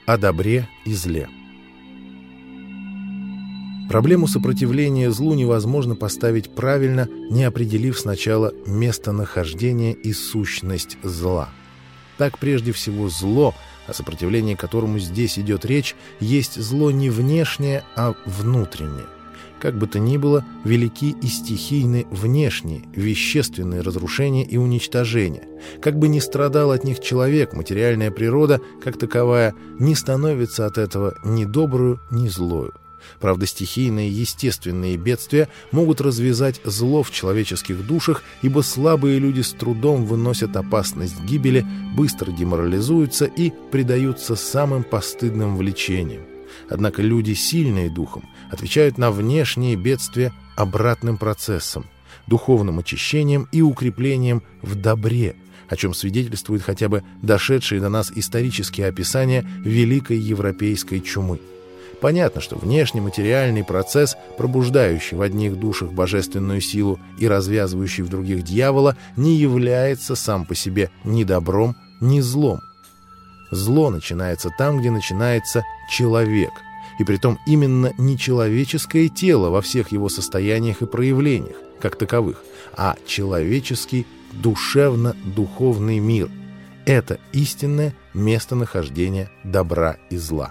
О добре и зле. Проблему сопротивления злу невозможно поставить правильно, не определив сначала местонахождение и сущность зла. Так, прежде всего, зло, о сопротивлении которому здесь идет речь, есть зло не внешнее, а внутреннее. Как бы то ни было, велики и стихийны внешние, вещественные разрушения и уничтожения. Как бы ни страдал от них человек, материальная природа, как таковая, не становится от этого ни добрую, ни злою. Правда, стихийные естественные бедствия могут развязать зло в человеческих душах, ибо слабые люди с трудом выносят опасность гибели, быстро деморализуются и предаются самым постыдным влечениям. Однако люди, сильные духом, отвечают на внешние бедствия обратным процессом, духовным очищением и укреплением в добре, о чем свидетельствуют хотя бы дошедшие до нас исторические описания Великой Европейской чумы. Понятно, что внешний материальный процесс, пробуждающий в одних душах божественную силу и развязывающий в других дьявола, не является сам по себе ни добром, ни злом. Зло начинается там, где начинается человек, и притом именно не человеческое тело во всех его состояниях и проявлениях, как таковых, а человеческий душевно-духовный мир. Это истинное местонахождение добра и зла.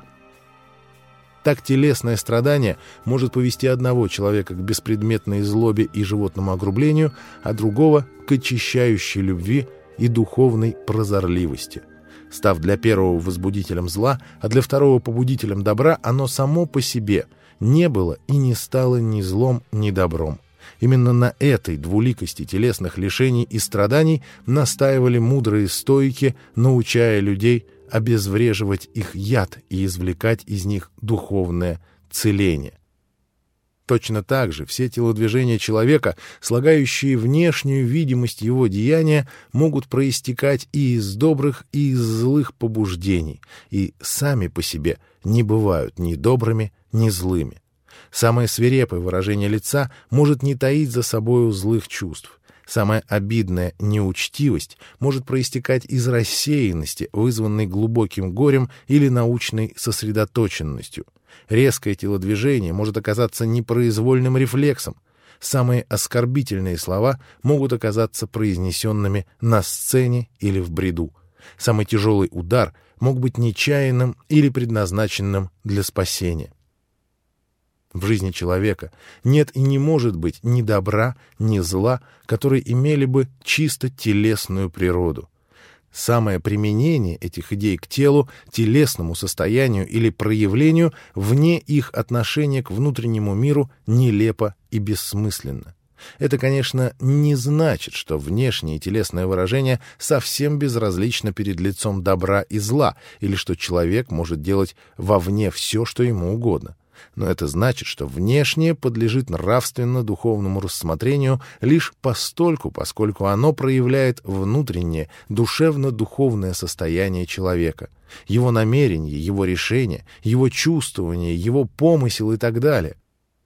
Так телесное страдание может повести одного человека к беспредметной злобе и животному огрублению, а другого — к очищающей любви и духовной прозорливости. Став для первого возбудителем зла, а для второго побудителем добра, оно само по себе не было и не стало ни злом, ни добром. Именно на этой двуликости телесных лишений и страданий настаивали мудрые стоики, научая людей обезвреживать их яд и извлекать из них духовное целение. Точно так же все телодвижения человека, слагающие внешнюю видимость его деяния, могут проистекать и из добрых, и из злых побуждений, и сами по себе не бывают ни добрыми, ни злыми. Самое свирепое выражение лица может не таить за собою злых чувств. Самая обидная неучтивость может проистекать из рассеянности, вызванной глубоким горем или научной сосредоточенностью. Резкое телодвижение может оказаться непроизвольным рефлексом. Самые оскорбительные слова могут оказаться произнесенными на сцене или в бреду. Самый тяжелый удар мог быть нечаянным или предназначенным для спасения. В жизни человека нет и не может быть ни добра, ни зла, которые имели бы чисто телесную природу. Самое применение этих идей к телу, телесному состоянию или проявлению вне их отношения к внутреннему миру нелепо и бессмысленно. Это, конечно, не значит, что внешнее телесное выражение совсем безразлично перед лицом добра и зла, или что человек может делать вовне все, что ему угодно. Но это значит, что внешнее подлежит нравственно-духовному рассмотрению лишь постольку, поскольку оно проявляет внутреннее, душевно-духовное состояние человека, его намерение, его решение, его чувствование, его помысел и так далее.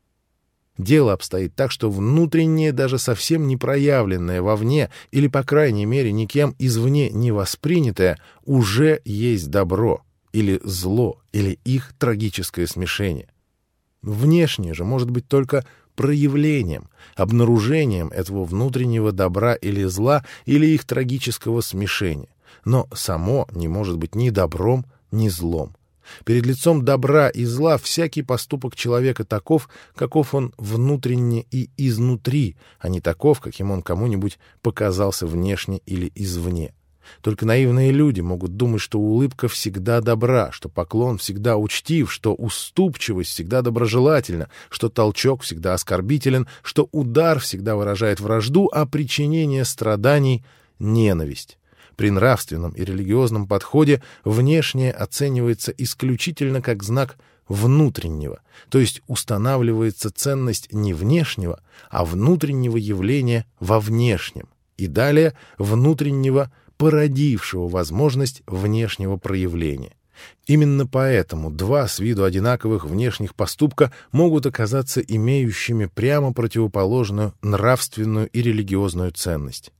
Дело обстоит так, что внутреннее, даже совсем не проявленное вовне, или, по крайней мере, никем извне не воспринятое, уже есть добро или зло, или их трагическое смешение. Внешнее же может быть только проявлением, обнаружением этого внутреннего добра или зла, или их трагического смешения. Но само не может быть ни добром, ни злом. Перед лицом добра и зла всякий поступок человека таков, каков он внутренне и изнутри, а не таков, каким он кому-нибудь показался внешне или извне. Только наивные люди могут думать, что улыбка всегда добра, что поклон всегда учтив, что уступчивость всегда доброжелательна, что толчок всегда оскорбителен, что удар всегда выражает вражду, а причинение страданий — ненависть. При нравственном и религиозном подходе внешнее оценивается исключительно как знак внутреннего, то есть устанавливается ценность не внешнего, а внутреннего явления во внешнем, и далее внутреннего, породившего возможность внешнего проявления. Именно поэтому два с виду одинаковых внешних поступка могут оказаться имеющими прямо противоположную нравственную и религиозную ценность.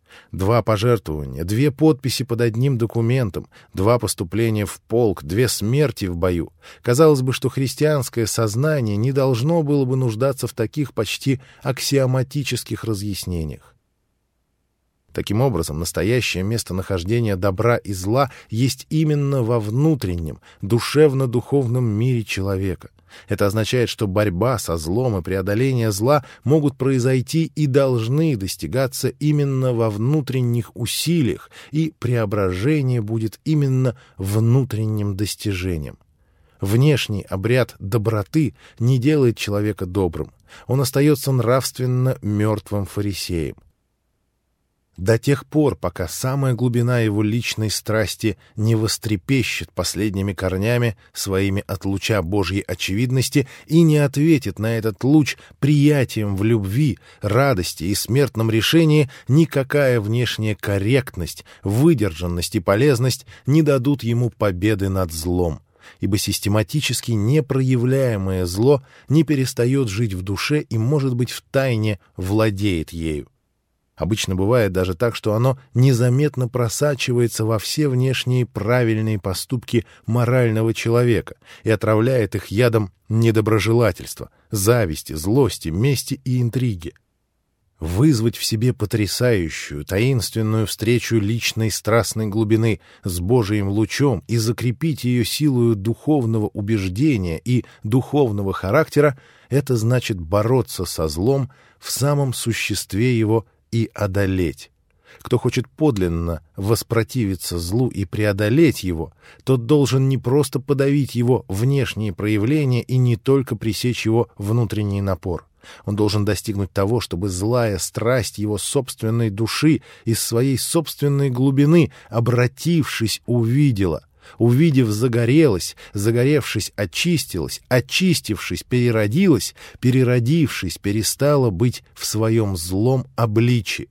2 пожертвования, 2 подписи под одним документом, 2 поступления в полк, 2 смерти в бою. Казалось бы, что христианское сознание не должно было бы нуждаться в таких почти аксиоматических разъяснениях. Таким образом, настоящее местонахождение добра и зла есть именно во внутреннем, душевно-духовном мире человека. Это означает, что борьба со злом и преодоление зла могут произойти и должны достигаться именно во внутренних усилиях, и преображение будет именно внутренним достижением. Внешний обряд доброты не делает человека добрым, он остается нравственно мертвым фарисеем. До тех пор, пока самая глубина его личной страсти не вострепещет последними корнями своими от луча Божьей очевидности и не ответит на этот луч приятием в любви, радости и смертном решении, никакая внешняя корректность, выдержанность и полезность не дадут ему победы над злом, ибо систематически непроявляемое зло не перестает жить в душе и, может быть, втайне владеет ею. Обычно бывает даже так, что оно незаметно просачивается во все внешние правильные поступки морального человека и отравляет их ядом недоброжелательства, зависти, злости, мести и интриги. Вызвать в себе потрясающую, таинственную встречу личной страстной глубины с Божиим лучом и закрепить ее силою духовного убеждения и духовного характера — это значит бороться со злом в самом существе его и одолеть. Кто хочет подлинно воспротивиться злу и преодолеть его, тот должен не просто подавить его внешние проявления и не только пресечь его внутренний напор. Он должен достигнуть того, чтобы злая страсть его собственной души из своей собственной глубины, обратившись, увидела. Увидев, загорелась, загоревшись, очистилась, очистившись, переродилась, переродившись, перестала быть в своем злом обличии.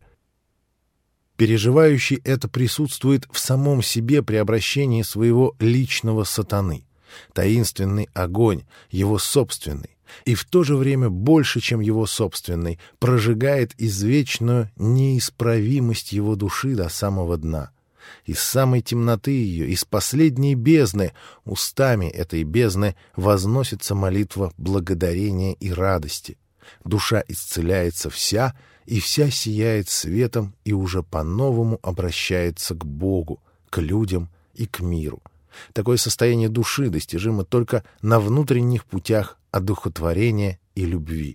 Переживающий это присутствует в самом себе при обращении своего личного сатаны. Таинственный огонь, его собственный, и в то же время больше, чем его собственный, прожигает извечную неисправимость его души до самого дна. Из самой темноты ее, из последней бездны, устами этой бездны возносится молитва благодарения и радости. Душа исцеляется вся, и вся сияет светом и уже по-новому обращается к Богу, к людям и к миру. Такое состояние души достижимо только на внутренних путях одухотворения и любви.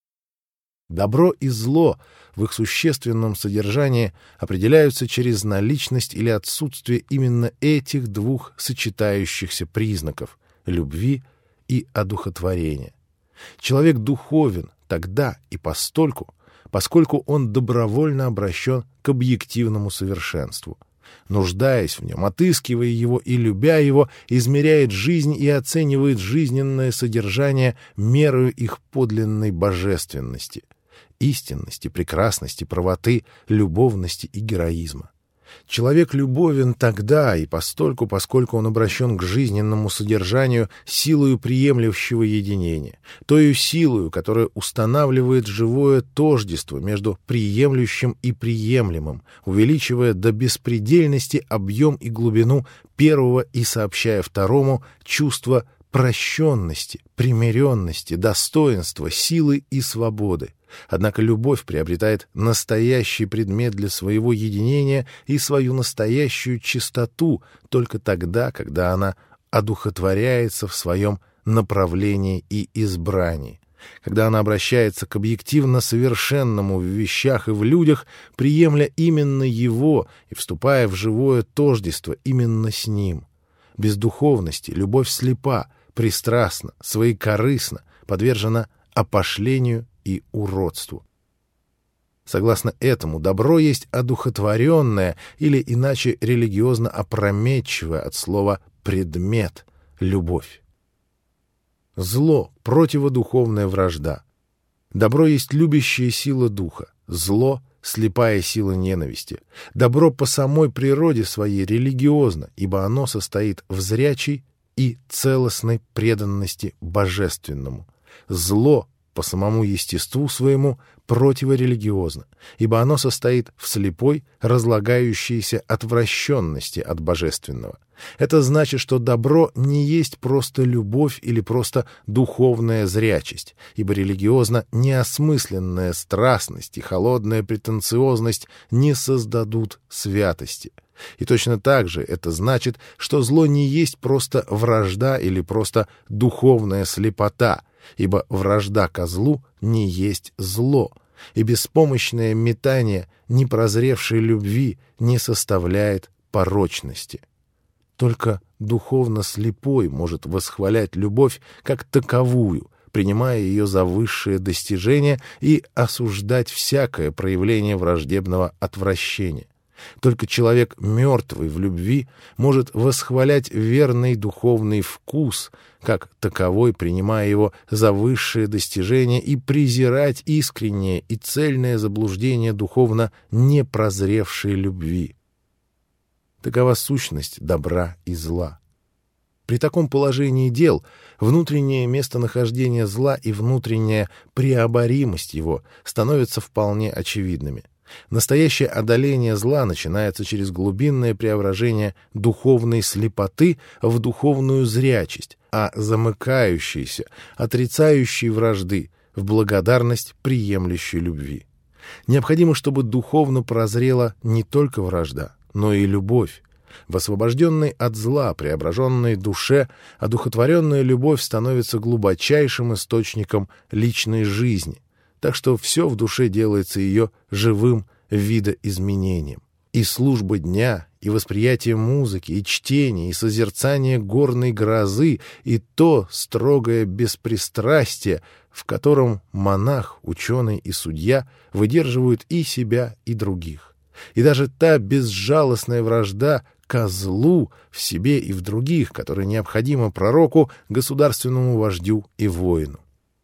Добро и зло в их существенном содержании определяются через наличность или отсутствие именно этих двух сочетающихся признаков — любви и одухотворения. Человек духовен тогда и постольку, поскольку он добровольно обращен к объективному совершенству. Нуждаясь в нем, отыскивая его и любя его, измеряет жизнь и оценивает жизненное содержание мерою их подлинной божественности, истинности, прекрасности, правоты, любовности и героизма. Человек любовен тогда и постольку, поскольку он обращен к жизненному содержанию силою приемлющего единения, тою силою, которая устанавливает живое тождество между приемлющим и приемлемым, увеличивая до беспредельности объем и глубину первого и сообщая второму чувство прощенности, примиренности, достоинства, силы и свободы. Однако любовь приобретает настоящий предмет для своего единения и свою настоящую чистоту только тогда, когда она одухотворяется в своем направлении и избрании, когда она обращается к объективно совершенному в вещах и в людях, приемля именно его и вступая в живое тождество именно с ним. Без духовности любовь слепа, пристрастна, своекорыстна, подвержена опошлению и уродству. Согласно этому, добро есть одухотворенное или иначе религиозно опрометчивое от слова «предмет» — любовь. Зло — противодуховная вражда. Добро есть любящая сила духа, зло — слепая сила ненависти. Добро по самой природе своей религиозно, ибо оно состоит в зрячей и целостной преданности божественному. Зло по самому естеству своему противорелигиозно, ибо оно состоит в слепой, разлагающейся отвращенности от божественного. Это значит, что добро не есть просто любовь или просто духовная зрячесть, ибо религиозно неосмысленная страстность и холодная претенциозность не создадут святости. И точно так же это значит, что зло не есть просто вражда или просто духовная слепота, ибо вражда ко злу не есть зло, и беспомощное метание непрозревшей любви не составляет порочности. Только духовно слепой может восхвалять любовь как таковую, принимая ее за высшее достижение и осуждать всякое проявление враждебного отвращения. Только человек, мертвый в любви, может восхвалять верный духовный вкус, как таковой, принимая его за высшее достижение, и презирать искреннее и цельное заблуждение духовно непрозревшей любви. Такова сущность добра и зла. При таком положении дел внутреннее местонахождение зла и внутренняя преоборимость его становятся вполне очевидными. Настоящее одоление зла начинается через глубинное преображение духовной слепоты в духовную зрячесть, а замыкающейся, отрицающей вражды в благодарность приемлющей любви. Необходимо, чтобы духовно прозрела не только вражда, но и любовь. В освобожденной от зла, преображенной душе, одухотворенная любовь становится глубочайшим источником личной жизни, так что все в душе делается ее живым видоизменением. И служба дня, и восприятие музыки, и чтение, и созерцание горной грозы, и то строгое беспристрастие, в котором монах, ученый и судья выдерживают и себя, и других. И даже та безжалостная вражда ко злу в себе и в других, которая необходима пророку, государственному вождю и воину.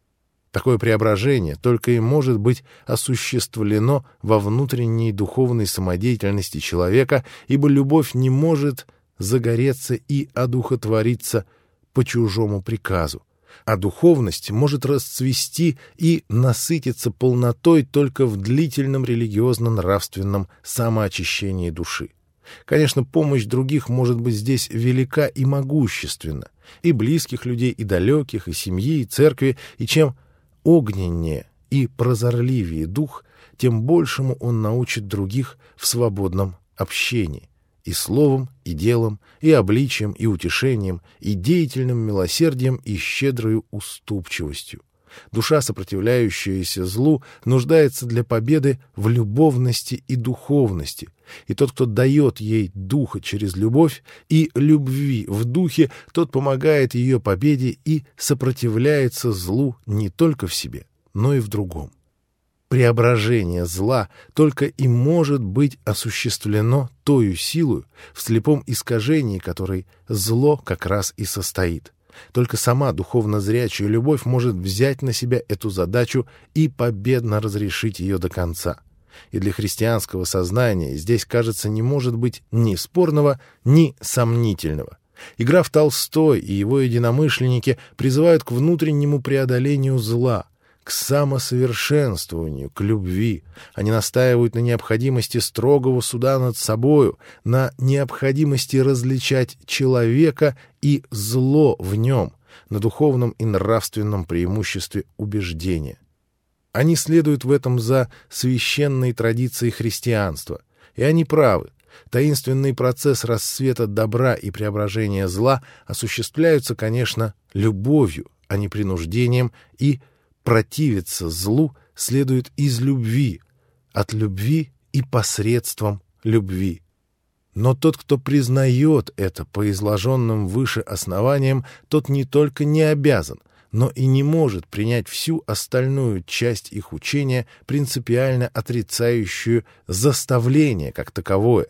Такое преображение только и может быть осуществлено во внутренней духовной самодеятельности человека, ибо любовь не может загореться и одухотвориться по чужому приказу, а духовность может расцвести и насытиться полнотой только в длительном религиозно-нравственном самоочищении души. Конечно, помощь других может быть здесь велика и могущественна, и близких людей, и далеких, и семьи, и церкви, и чем огненнее и прозорливее дух, тем большему он научит других в свободном общении, и словом, и делом, и обличием, и утешением, и деятельным милосердием, и щедрою уступчивостью. Душа, сопротивляющаяся злу, нуждается для победы в любовности и духовности, и тот, кто дает ей духа через любовь и любви в духе, тот помогает ее победе и сопротивляется злу не только в себе, но и в другом. Преображение зла только и может быть осуществлено тою силою, в слепом искажении которой зло как раз и состоит. Только сама духовно зрячая любовь может взять на себя эту задачу и победно разрешить ее до конца. И для христианского сознания здесь, кажется, не может быть ни спорного, ни сомнительного. И граф Толстой и его единомышленники призывают к внутреннему преодолению зла, к самосовершенствованию, к любви. Они настаивают на необходимости строгого суда над собою, на необходимости различать человека и зло в нем, на духовном и нравственном преимуществе убеждения. Они следуют в этом за священной традицией христианства, и они правы. Таинственный процесс расцвета добра и преображения зла осуществляются, конечно, любовью, а не принуждением, и противиться злу следует из любви, от любви и посредством любви. Но тот, кто признает это по изложенным выше основаниям, тот не только не обязан, но и не может принять всю остальную часть их учения, принципиально отрицающую заставление как таковое.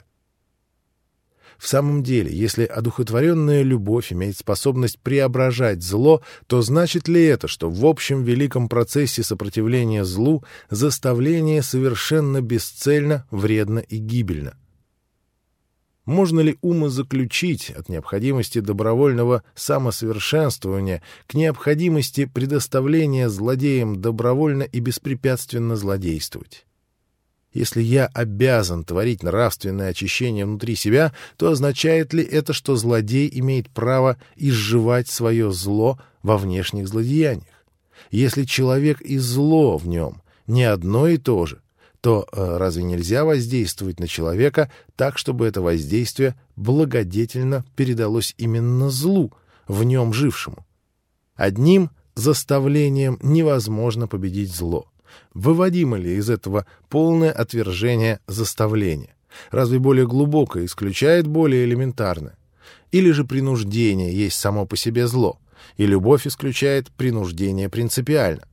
В самом деле, если одухотворенная любовь имеет способность преображать зло, то значит ли это, что в общем великом процессе сопротивления злу заставление совершенно бесцельно, вредно и гибельно? Можно ли умозаключить от необходимости добровольного самосовершенствования к необходимости предоставления злодеям добровольно и беспрепятственно злодействовать? Если я обязан творить нравственное очищение внутри себя, то означает ли это, что злодей имеет право изживать свое зло во внешних злодеяниях? Если человек и зло в нем не одно и то же, то разве нельзя воздействовать на человека так, чтобы это воздействие благодетельно передалось именно злу, в нем жившему? Одним заставлением невозможно победить зло. Выводимо ли из этого полное отвержение заставления? Разве более глубокое исключает более элементарное? Или же принуждение есть само по себе зло, и любовь исключает принуждение принципиально?